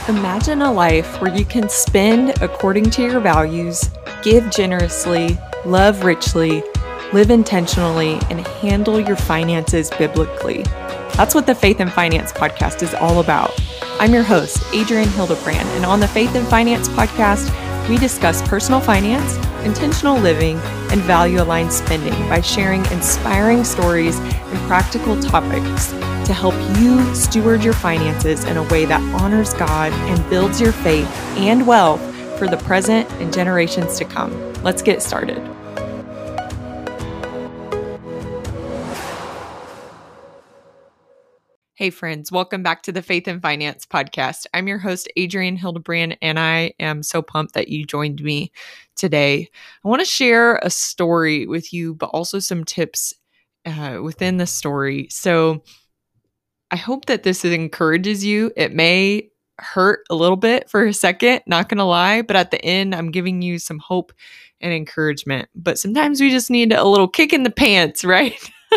Imagine a life where you can spend according to your values, give generously, love richly, live intentionally, and handle your finances biblically. That's what the Faith and Finance podcast is all about. I'm your host, Adrienne Hildebrand, and on the Faith and Finance podcast, we discuss personal finance, intentional living, and value-aligned spending by sharing inspiring stories and practical topics to help you steward your finances in a way that honors God and builds your faith and wealth for the present and generations to come. Let's get started. Hey friends, welcome back to the Faith and Finance podcast. I'm your host, Adrienne Hildebrand, and I am so pumped that you joined me today. I want to share a story with you, but also some tips within the story. So I hope that this encourages you. It may hurt a little bit for a second, not going to lie, but at the end, I'm giving you some hope and encouragement. But sometimes we just need a little kick in the pants, right?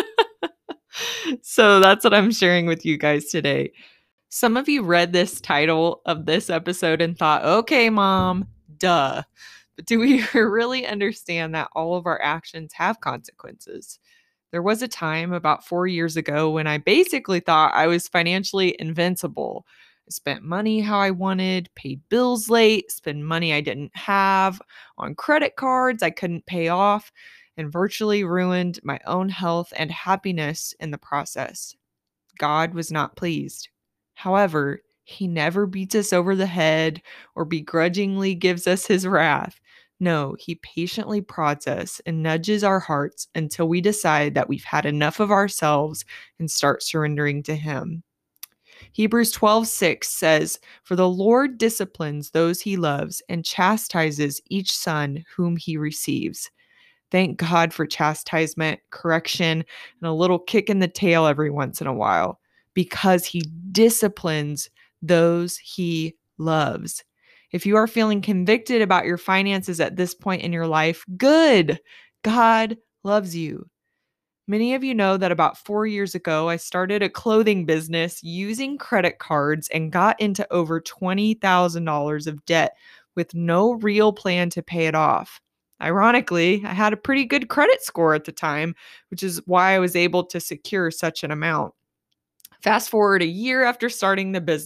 So that's what I'm sharing with you guys today. Some of you read this title of this episode and thought, okay, mom, duh. But do we really understand that all of our actions have consequences? There was a time about 4 years ago when I basically thought I was financially invincible. I spent money how I wanted, paid bills late, spent money I didn't have on credit cards I couldn't pay off, and virtually ruined my own health and happiness in the process. God was not pleased. However, he never beats us over the head or begrudgingly gives us his wrath. No, he patiently prods us and nudges our hearts until we decide that we've had enough of ourselves and start surrendering to him. Hebrews 12:6 says, "For the Lord disciplines those he loves and chastises each son whom he receives." Thank God for chastisement, correction, and a little kick in the tail every once in a while, because he disciplines those he loves. If you are feeling convicted about your finances at this point in your life, good. God loves you. Many of you know that about 4 years ago, I started a clothing business using credit cards and got into over $20,000 of debt with no real plan to pay it off. Ironically, I had a pretty good credit score at the time, which is why I was able to secure such an amount. Fast forward a year after starting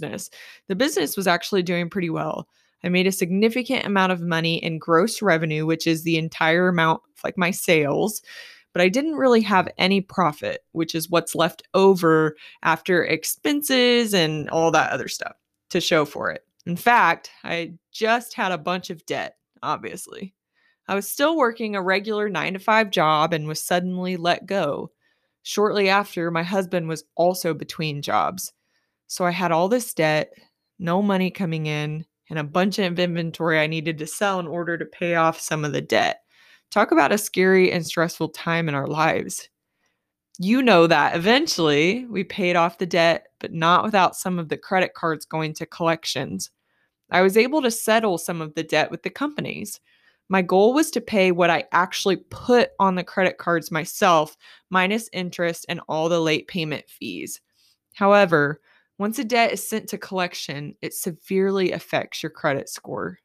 the business was actually doing pretty well. I made a significant amount of money in gross revenue, which is the entire amount of like my sales, but I didn't really have any profit, which is what's left over after expenses and all that other stuff to show for it. In fact, I just had a bunch of debt, obviously. I was still working a regular 9 to 5 job and was suddenly let go. Shortly after, my husband was also between jobs. So I had all this debt, no money coming in, and a bunch of inventory I needed to sell in order to pay off some of the debt. Talk about a scary and stressful time in our lives. You know that eventually we paid off the debt, but not without some of the credit cards going to collections. I was able to settle some of the debt with the companies. My goal was to pay what I actually put on the credit cards myself, minus interest and all the late payment fees. However, once a debt is sent to collection, it severely affects your credit score.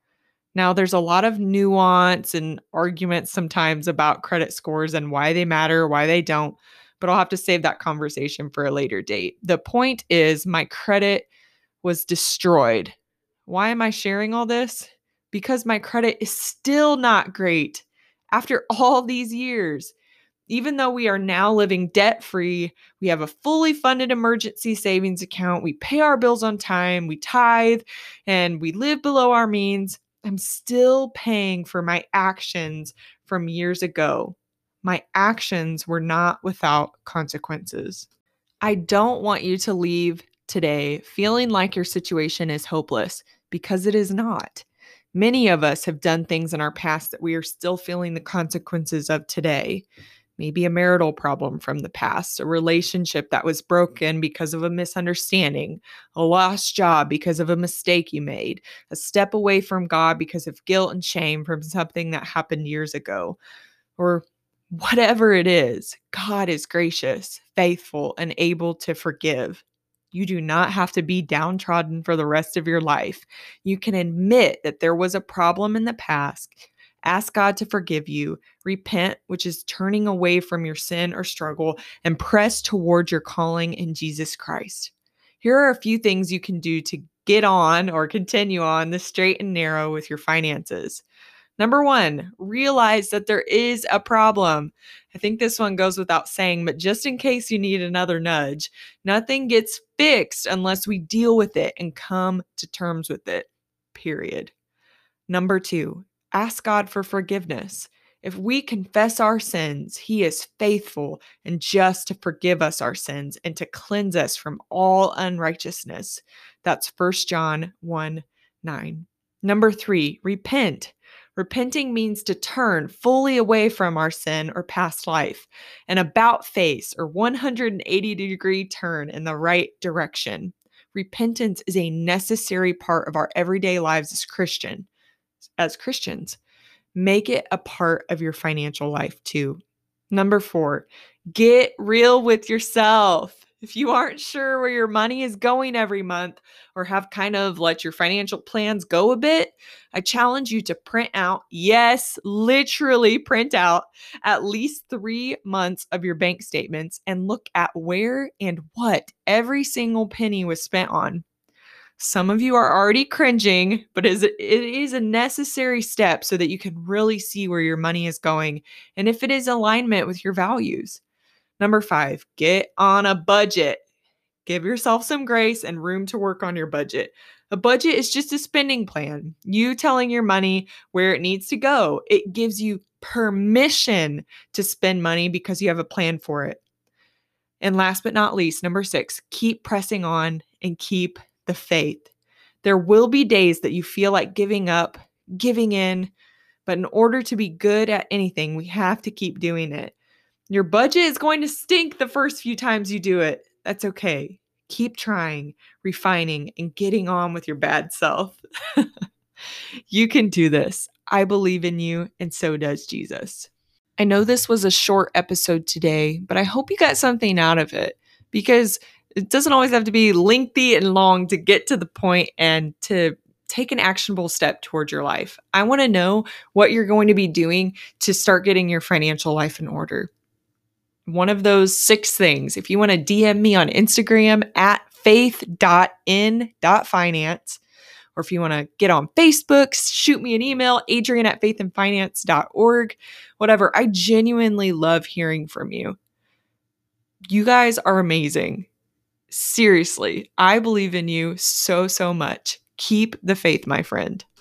Now, there's a lot of nuance and arguments sometimes about credit scores and why they matter, why they don't, but I'll have to save that conversation for a later date. The point is, my credit was destroyed. Why am I sharing all this? Because my credit is still not great after all these years. Even though we are now living debt-free, we have a fully funded emergency savings account, we pay our bills on time, we tithe, and we live below our means, I'm still paying for my actions from years ago. My actions were not without consequences. I don't want you to leave today feeling like your situation is hopeless, because it is not. Many of us have done things in our past that we are still feeling the consequences of today. Maybe a marital problem from the past, a relationship that was broken because of a misunderstanding, a lost job because of a mistake you made, a step away from God because of guilt and shame from something that happened years ago, or whatever it is. God is gracious, faithful, and able to forgive. You do not have to be downtrodden for the rest of your life. You can admit that there was a problem in the past, ask God to forgive you, repent, which is turning away from your sin or struggle, and press towards your calling in Jesus Christ. Here are a few things you can do to get on or continue on the straight and narrow with your finances. Number one, realize that there is a problem. I think this one goes without saying, but just in case you need another nudge, nothing gets fixed unless we deal with it and come to terms with it, period. Number two, ask God for forgiveness. If we confess our sins, He is faithful and just to forgive us our sins and to cleanse us from all unrighteousness. That's 1 John 1:9. Number three, repent. Repenting means to turn fully away from our sin or past life, an about face or 180-degree turn in the right direction. Repentance is a necessary part of our everyday lives as Christians. Make it a part of your financial life too. Number four, get real with yourself. If you aren't sure where your money is going every month or have kind of let your financial plans go a bit, I challenge you to print out, yes, literally print out at least 3 months of your bank statements and look at where and what every single penny was spent on. Some of you are already cringing, but it is a necessary step so that you can really see where your money is going and if it is alignment with your values. Number five, get on a budget. Give yourself some grace and room to work on your budget. A budget is just a spending plan. You telling your money where it needs to go. It gives you permission to spend money because you have a plan for it. And last but not least, number six, keep pressing on and keep the faith. There will be days that you feel like giving up, giving in, but in order to be good at anything, we have to keep doing it. Your budget is going to stink the first few times you do it. That's okay. Keep trying, refining, and getting on with your bad self. You can do this. I believe in you, and so does Jesus. I know this was a short episode today, but I hope you got something out of it because it doesn't always have to be lengthy and long to get to the point and to take an actionable step towards your life. I want to know what you're going to be doing to start getting your financial life in order. One of those 6 things, if you want to DM me on Instagram at faith.in.finance, or if you want to get on Facebook, shoot me an email, adrian@faithandfinance.org, whatever. I genuinely love hearing from you. You guys are amazing. Seriously, I believe in you so, so much. Keep the faith, my friend.